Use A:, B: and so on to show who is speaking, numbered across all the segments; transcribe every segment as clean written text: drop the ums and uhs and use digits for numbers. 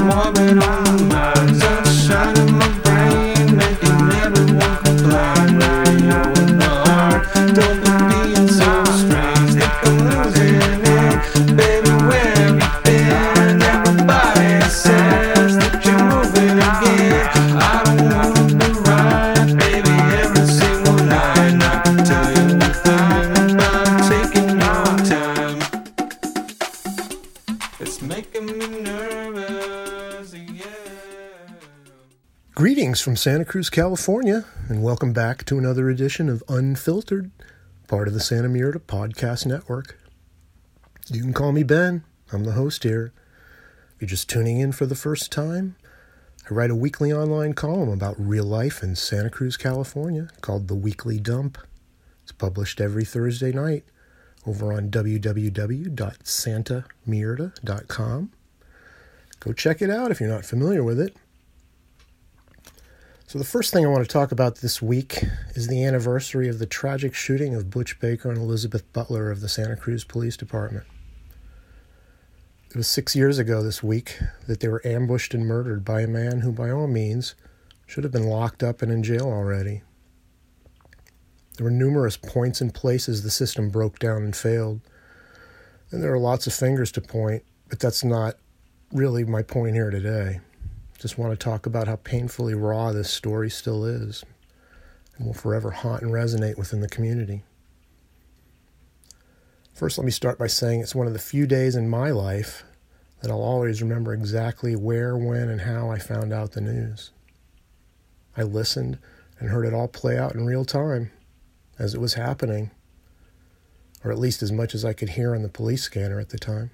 A: orbit on the mind, sunshine in my brain, making everyone complain. Radio in the heart, don't be being so strange. Think I'm losing it, baby, where have you been? Everybody says that you're moving again. I don't wanna be right, baby, every single night. I can tell you anything about taking your time. It's making me nervous, yeah.
B: Greetings from Santa Cruz, California, and welcome back to another edition of Unfiltered, part of the Santa Mirta Podcast Network. You can call me Ben. I'm the host here. If you're just tuning in for the first time, I write a weekly online column about real life in Santa Cruz, California, called The Weekly Dump. It's published every Thursday night over on www.santamirta.com. Go check it out if you're not familiar with it. So the first thing I want to talk about this week is the anniversary of the tragic shooting of Butch Baker and Elizabeth Butler of the Santa Cruz Police Department. It was 6 years ago this week that they were ambushed and murdered by a man who, by all means, should have been locked up and in jail already. There were numerous points and places the system broke down and failed, and there are lots of fingers to point, but that's not really my point here today. Just want to talk about how painfully raw this story still is and will forever haunt and resonate within the community. First, let me start by saying it's one of the few days in my life that I'll always remember exactly where, when, and how I found out the news. I listened and heard it all play out in real time as it was happening, or at least as much as I could hear on the police scanner at the time.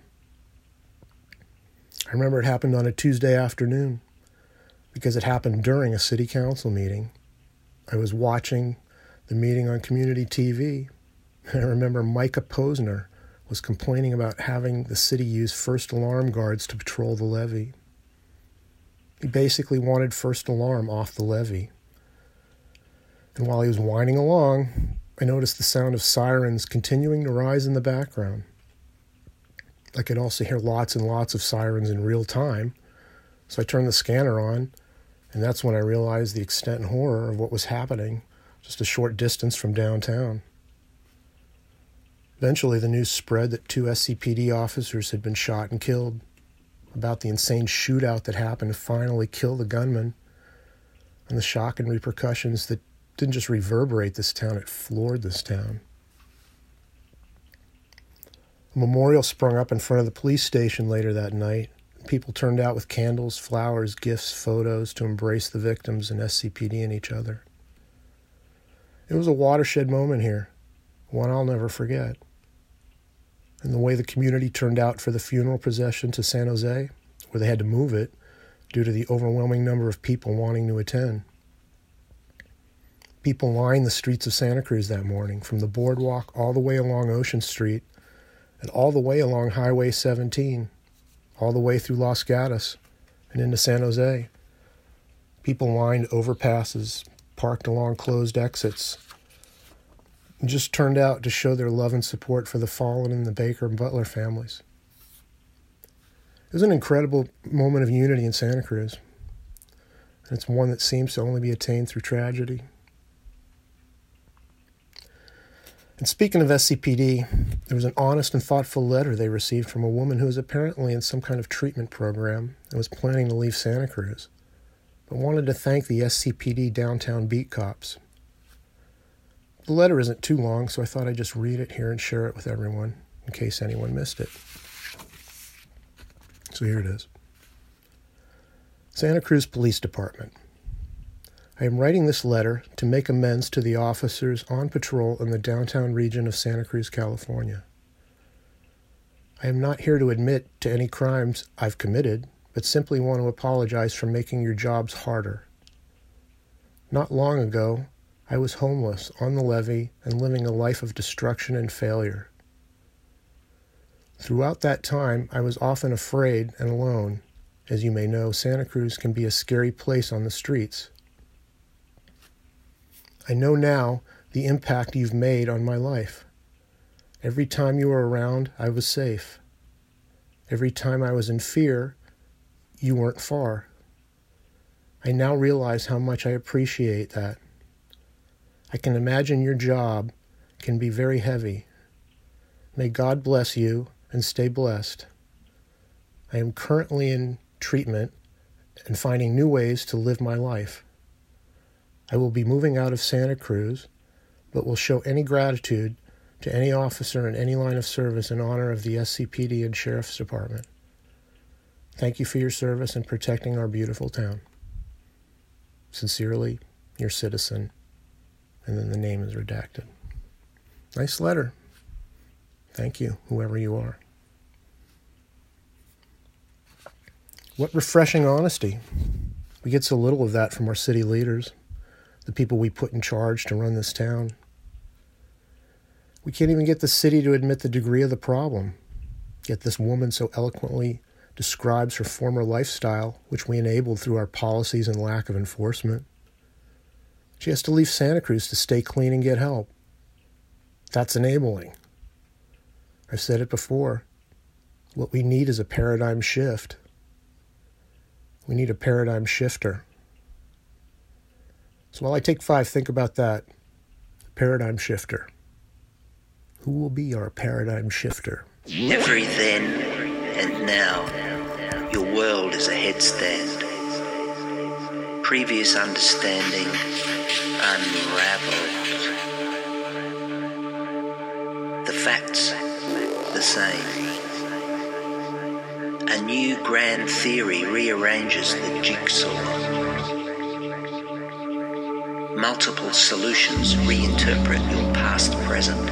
B: I remember it happened on a Tuesday afternoon because it happened during a city council meeting. I was watching the meeting on community TV. I remember Micah Posner was complaining about having the city use first alarm guards to patrol the levee. He basically wanted first alarm off the levee. And while he was whining along, I noticed the sound of sirens continuing to rise in the background. I could also hear lots and lots of sirens in real time, so I turned the scanner on, and that's when I realized the extent and horror of what was happening just a short distance from downtown. Eventually, the news spread that 2 SCPD officers had been shot and killed, about the insane shootout that happened to finally kill the gunman, and the shock and repercussions that didn't just reverberate this town, it floored this town. A memorial sprung up in front of the police station later that night. People turned out with candles, flowers, gifts, photos to embrace the victims and SCPD and each other. It was a watershed moment here, one I'll never forget. And the way the community turned out for the funeral procession to San Jose, where they had to move it due to the overwhelming number of people wanting to attend. People lined the streets of Santa Cruz that morning, from the boardwalk all the way along Ocean Street and all the way along Highway 17, all the way through Los Gatos and into San Jose. People lined overpasses, parked along closed exits, and just turned out to show their love and support for the fallen in the Baker and Butler families. It was an incredible moment of unity in Santa Cruz, and it's one that seems to only be attained through tragedy. And speaking of SCPD, there was an honest and thoughtful letter they received from a woman who was apparently in some kind of treatment program and was planning to leave Santa Cruz, but wanted to thank the SCPD downtown beat cops. The letter isn't too long, so I thought I'd just read it here and share it with everyone in case anyone missed it. So here it is. Santa Cruz Police Department. I am writing this letter to make amends to the officers on patrol in the downtown region of Santa Cruz, California. I am not here to admit to any crimes I've committed, but simply want to apologize for making your jobs harder. Not long ago, I was homeless on the levee and living a life of destruction and failure. Throughout that time, I was often afraid and alone. As you may know, Santa Cruz can be a scary place on the streets. I know now the impact you've made on my life. Every time you were around, I was safe. Every time I was in fear, you weren't far. I now realize how much I appreciate that. I can imagine your job can be very heavy. May God bless you and stay blessed. I am currently in treatment and finding new ways to live my life. I will be moving out of Santa Cruz, but will show any gratitude to any officer in any line of service in honor of the SCPD and Sheriff's Department. Thank you for your service in protecting our beautiful town. Sincerely, your citizen. And then the name is redacted. Nice letter. Thank you, whoever you are. What refreshing honesty. We get so little of that from our city leaders, the people we put in charge to run this town. We can't even get the city to admit the degree of the problem. Yet this woman so eloquently describes her former lifestyle, which we enabled through our policies and lack of enforcement. She has to leave Santa Cruz to stay clean and get help. That's enabling. I've said it before. What we need is a paradigm shift. We need a paradigm shifter. So while I take 5, think about that. Paradigm shifter. Who will be our paradigm shifter?
C: Every then and now, your world is a headstand. Previous understanding unraveled. The facts the same. A new grand theory rearranges the jigsaw. Multiple solutions reinterpret your past present.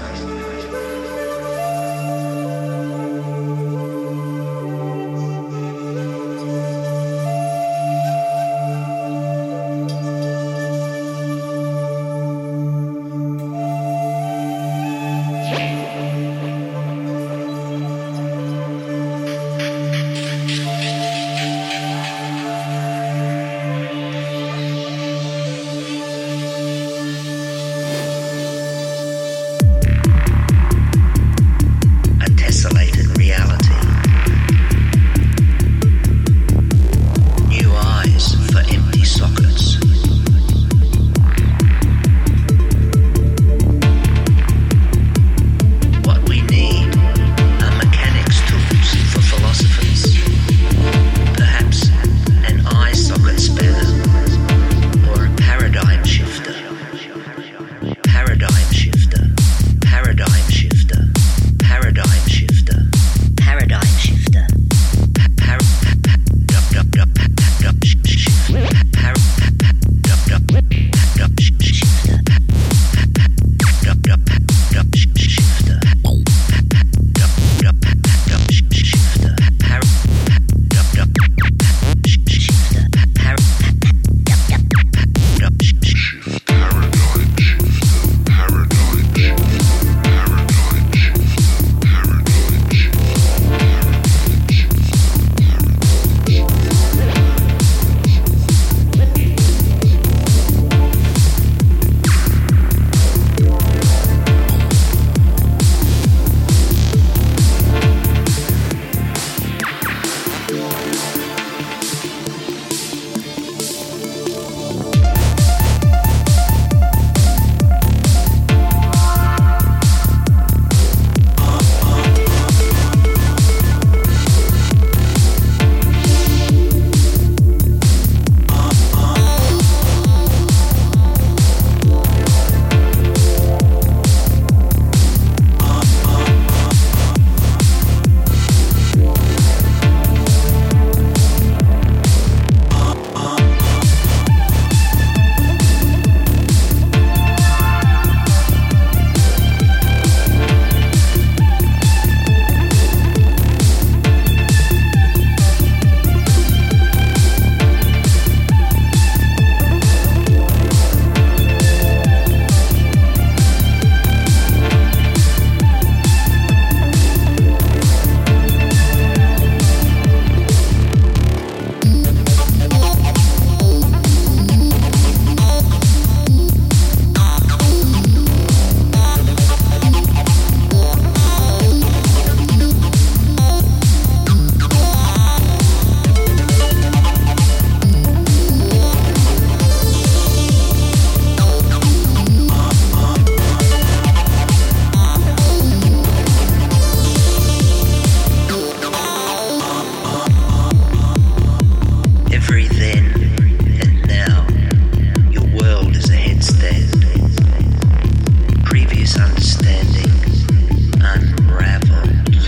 C: every then and now, your world is a headstand. Previous understanding unraveled.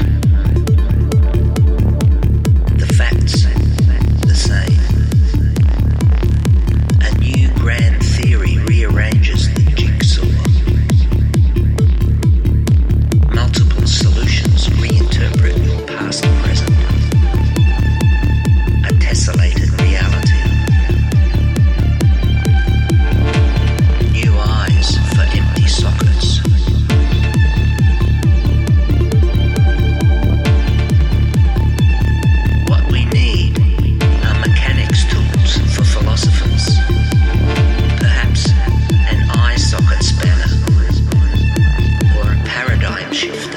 C: The facts the same. A new grand theory rearranges the jigsaw. Multiple solutions reinterpret your past and present. A tessellated reality. New eyes for empty sockets. What we need are mechanics tools for philosophers. Perhaps an eye socket spanner or a paradigm shifter.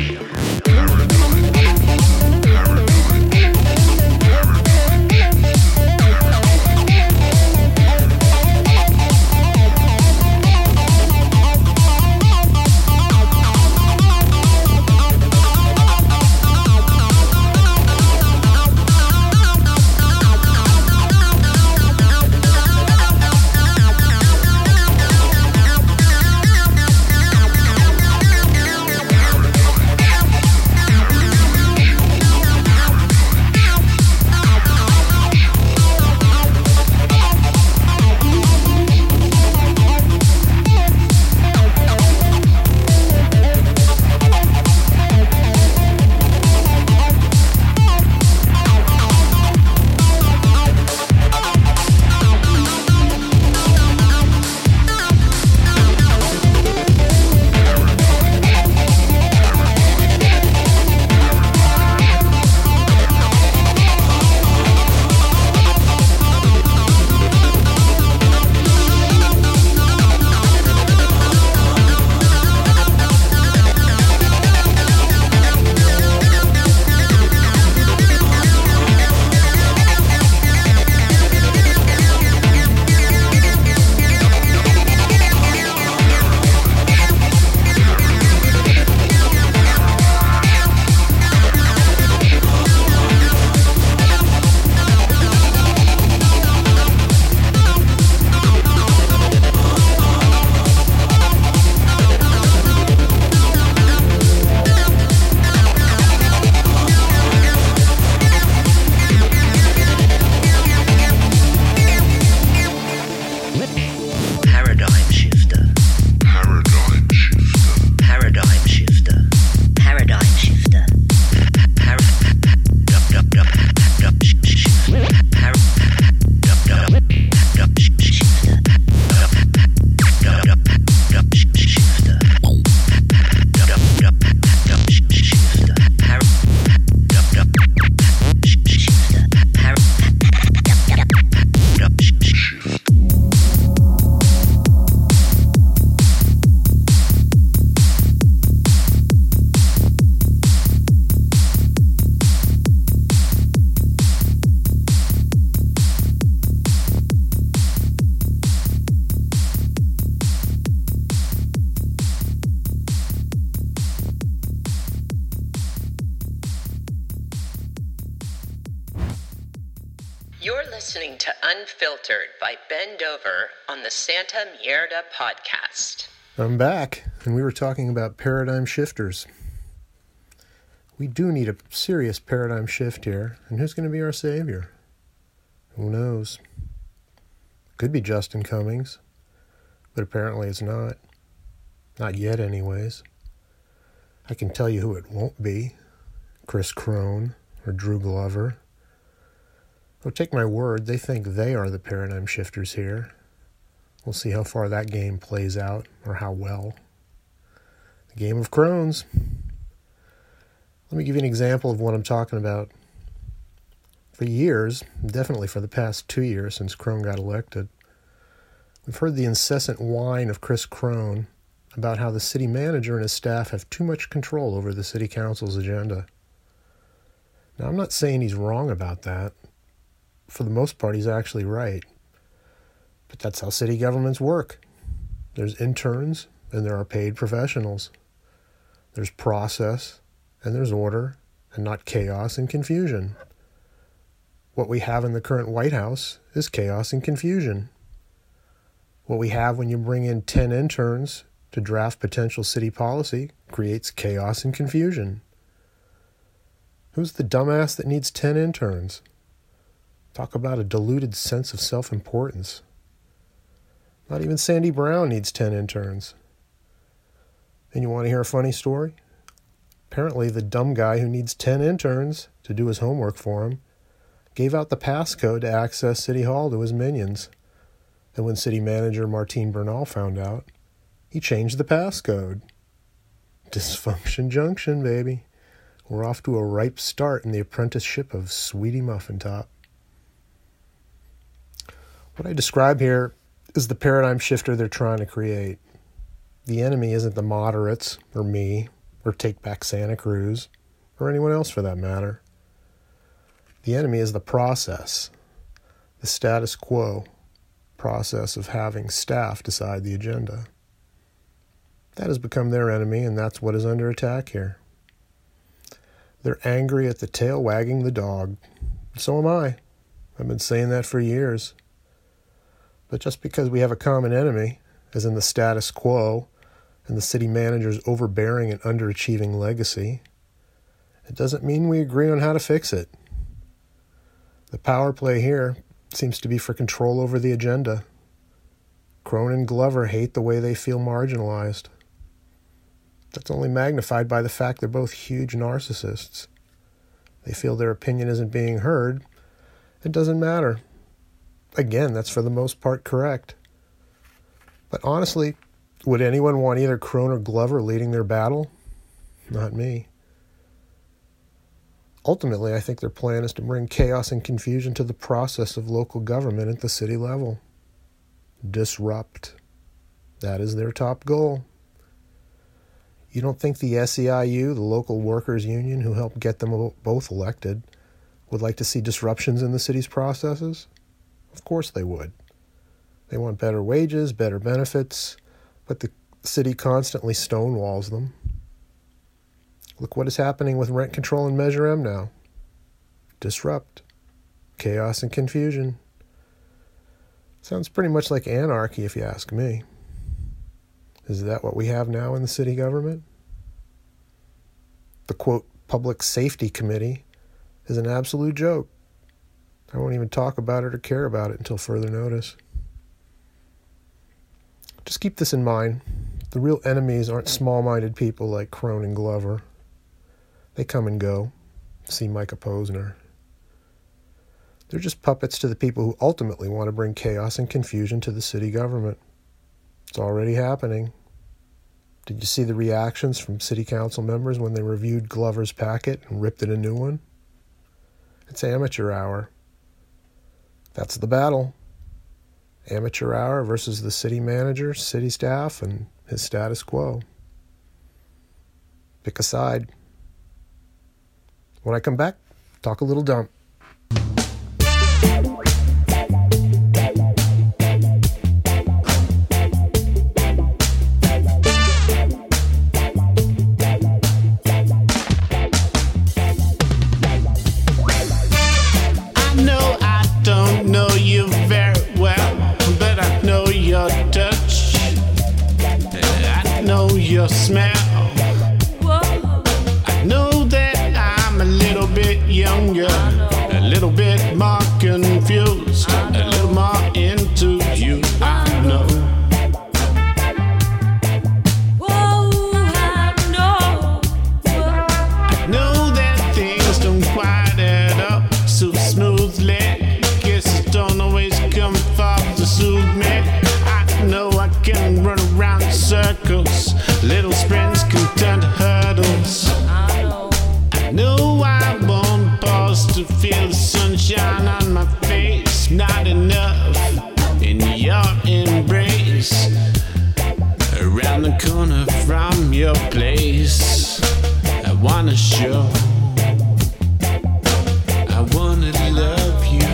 D: You're listening to Unfiltered by Ben Dover on the Santa Mierda podcast.
B: I'm back, and we were talking about paradigm shifters. We do need a serious paradigm shift here, and who's going to be our savior? Who knows? Could be Justin Cummings, but apparently it's not. Not yet, anyways. I can tell you who it won't be. Chris Crone or Drew Glover. Oh, take my word, they think they are the paradigm shifters here. We'll see how far that game plays out, or how well. The Game of Crones. Let me give you an example of what I'm talking about. For years, definitely for the past 2 years since Crone got elected, we've heard the incessant whine of Chris Crone about how the city manager and his staff have too much control over the city council's agenda. Now, I'm not saying he's wrong about that. For the most part, he's actually right. But that's how city governments work. There's interns and there are paid professionals. There's process and there's order, and not chaos and confusion. what we have in the current White House is chaos and confusion. What we have when you bring in 10 interns to draft potential city policy creates chaos and confusion. Who's the dumbass that needs 10 interns? Talk about a diluted sense of self-importance. Not even Sandy Brown needs 10 interns. And you want to hear a funny story? Apparently, the dumb guy who needs 10 interns to do his homework for him gave out the passcode to access City Hall to his minions. And when city manager Martine Bernal found out, he changed the passcode. Dysfunction Junction, baby. We're off to a ripe start in the apprenticeship of Sweetie Muffin Top. What I describe here is the paradigm shifter they're trying to create. The enemy isn't the moderates, or me, or Take Back Santa Cruz, or anyone else for that matter. The enemy is the process, the status quo process of having staff decide the agenda. That has become their enemy, and that's what is under attack here. They're angry at the tail wagging the dog. So am I. I've been saying that for years. But just because we have a common enemy, as in the status quo and the city manager's overbearing and underachieving legacy, it doesn't mean we agree on how to fix it. The power play here seems to be for control over the agenda. Crone and Glover hate the way they feel marginalized. That's only magnified by the fact they're both huge narcissists. They feel their opinion isn't being heard. It doesn't matter. Again, that's for the most part correct. But honestly, would anyone want either Crone or Glover leading their battle? Not me. Ultimately, I think their plan is to bring chaos and confusion to the process of local government at the city level. Disrupt. That is their top goal. You don't think the SEIU, the local workers' union who helped get them both elected, would like to see disruptions in the city's processes? Of course they would. They want better wages, better benefits, but the city constantly stonewalls them. Look what is happening with rent control and Measure M now. Disrupt. Chaos and confusion. Sounds pretty much like anarchy if you ask me. Is that what we have now in the city government? The, quote, Public Safety Committee is an absolute joke. I won't even talk about it or care about it until further notice. Just keep this in mind. The real enemies aren't small-minded people like Crone and Glover. They come and go. See Micah Posner. They're just puppets to the people who ultimately want to bring chaos and confusion to the city government. It's already happening. Did you see the reactions from city council members when they reviewed Glover's packet and ripped it a new one? It's amateur hour. That's the battle. Amateur hour versus the city manager, city staff, and his status quo. Pick a side. When I come back, talk a little dump.
A: Your smell. I know that I'm a little bit younger, a little bit more confused, a little more into you. I know. I know that things don't quite add up so smoothly. Kisses don't always come far to soothe me. I know I can run around in circles. Little sprints can turn to hurdles. I know I won't pause to feel the sunshine on my face. Not enough in your embrace. Around the corner from your place, I wanna show, I wanna love you.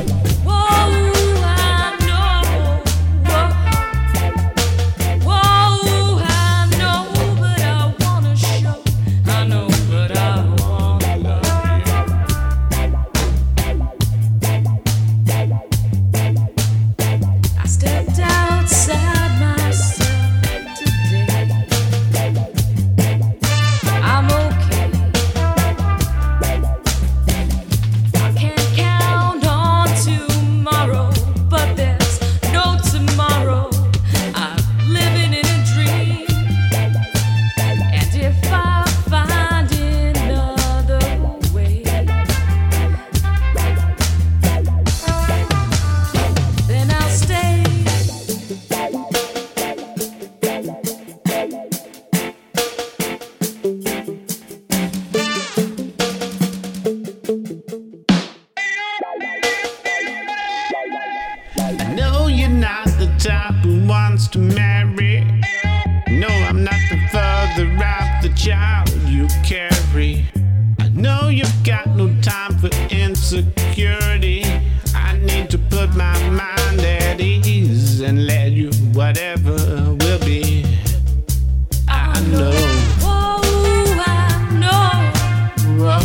A: type who wants to marry. No, I'm not the father of the child you carry. I know you've got no time for insecurity. I need to put my mind at ease and let you whatever will be. I know.
E: Whoa, I know.
A: Whoa.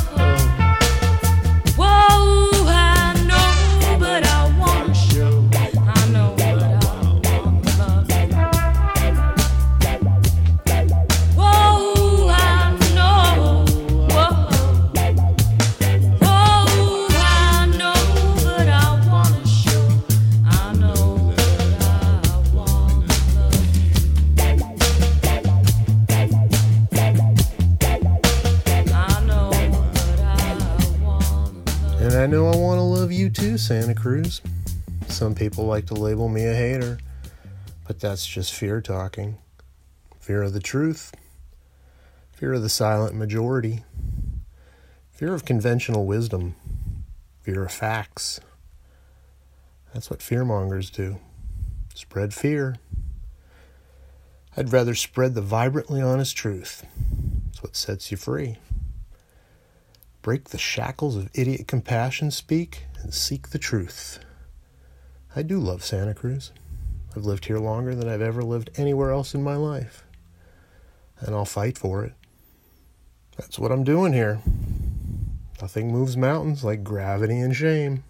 E: Whoa, I know, but I want you. I know, but I want love. Whoa, I know. Whoa, whoa, I know, but I want you. I know, but I want love. I know, but I want love.
B: And I know I want to love you too, Santa Cruz. Some people like to label me a hater, but that's just fear talking. Fear of the truth. Fear of the silent majority. Fear of conventional wisdom. Fear of facts. That's what fearmongers do. Spread fear. I'd rather spread the vibrantly honest truth. It's what sets you free. Break the shackles of idiot compassion, speak, and seek the truth. I do love Santa Cruz. I've lived here longer than I've ever lived anywhere else in my life. And I'll fight for it. That's what I'm doing here. Nothing moves mountains like gravity and shame.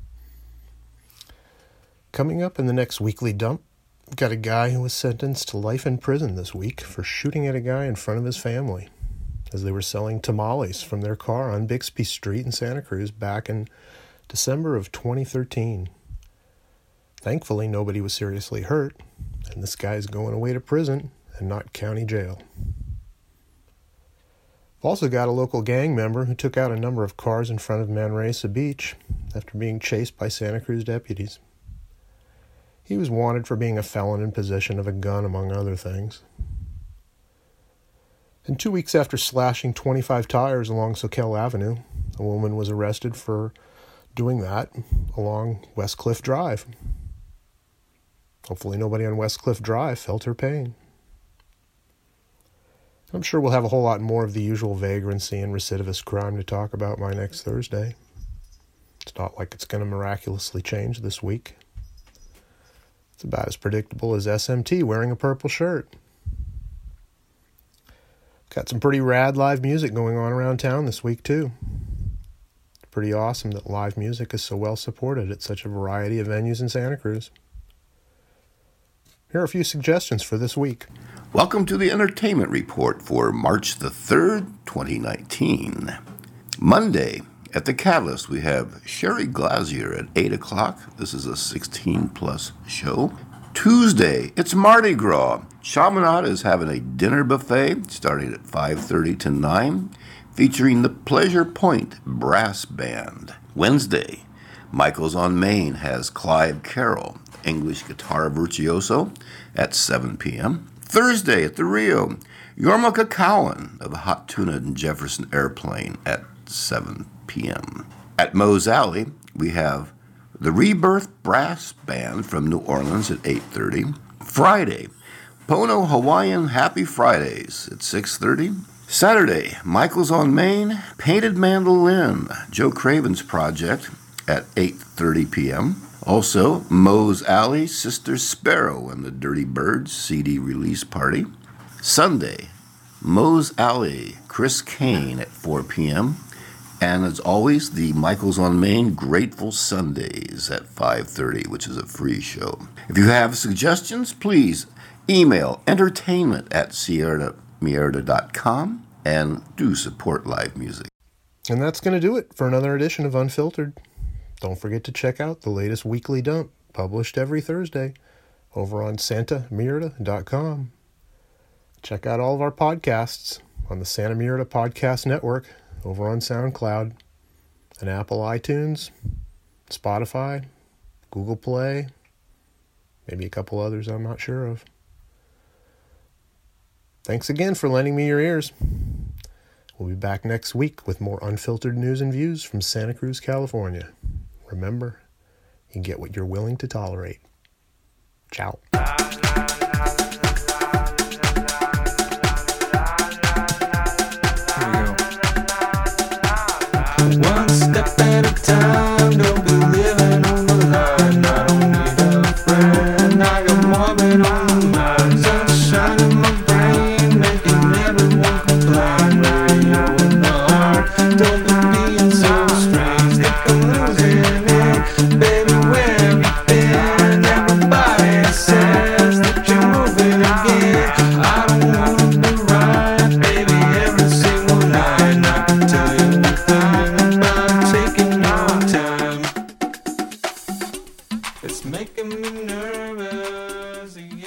B: Coming up in the next weekly dump, we've got a guy who was sentenced to life in prison this week for shooting at a guy in front of his family as they were selling tamales from their car on Bixby Street in Santa Cruz back in December of 2013. Thankfully, nobody was seriously hurt, and this guy's going away to prison and not county jail. We've also got a local gang member who took out a number of cars in front of Manresa Beach after being chased by Santa Cruz deputies. He was wanted for being a felon in possession of a gun, among other things. And 2 weeks after slashing 25 tires along Soquel Avenue, a woman was arrested for doing that along West Cliff Drive. Hopefully nobody on West Cliff Drive felt her pain. I'm sure we'll have a whole lot more of the usual vagrancy and recidivist crime to talk about by next Thursday. It's not like it's going to miraculously change this week. It's about as predictable as SMT wearing a purple shirt. Got some pretty rad live music going on around town this week, too. It's pretty awesome that live music is so well supported at such a variety of venues in Santa Cruz. Here are a few suggestions for this week.
F: Welcome to the Entertainment Report for March the 3rd, 2019. Monday, at the Catalyst, we have Sherry Glazier at 8 o'clock. This is a 16-plus show. Tuesday, it's Mardi Gras. Chaminade is having a dinner buffet starting at 5:30 to 9, featuring the Pleasure Point Brass Band. Wednesday, Michael's on Main has Clive Carroll, English guitar virtuoso, at 7 p.m. Thursday at the Rio, Yorma Cowan of Hot Tuna and Jefferson Airplane at 7 p.m. At Moe's Alley, we have the Rebirth Brass Band from New Orleans at 8:30. Friday, Pono Hawaiian Happy Fridays at 6:30. Saturday, Michael's on Main, Painted Mandolin, Joe Craven's project at 8:30 p.m. Also, Moe's Alley, Sister Sparrow and the Dirty Birds CD release party. Sunday, Moe's Alley, Chris Kane at 4 p.m. And as always, the Michael's on Main Grateful Sundays at 5:30, which is a free show. If you have suggestions, please email entertainment@sierramierda.com and do support live music.
B: And that's going to do it for another edition of Unfiltered. Don't forget to check out the latest weekly dump, published every Thursday, over on santamierda.com. Check out all of our podcasts on the Santa Mierda Podcast Network, over on SoundCloud, and Apple iTunes, Spotify, Google Play, maybe a couple others I'm not sure of. Thanks again for lending me your ears. We'll be back next week with more unfiltered news and views from Santa Cruz, California. Remember, you get what you're willing to tolerate. Ciao.
A: Here we go. One step at a time, don't be living on the line. I don't need a friend, I got more than on my mind. Sunshine in my brain, making everyone complain. Radio in the heart, don't be being so strange. Think I'm losing it, baby, where have you been? Everybody says that you're moving again. I don't wanna be right, baby, every single line. I can tell you anything about taking your time. It's making me nervous.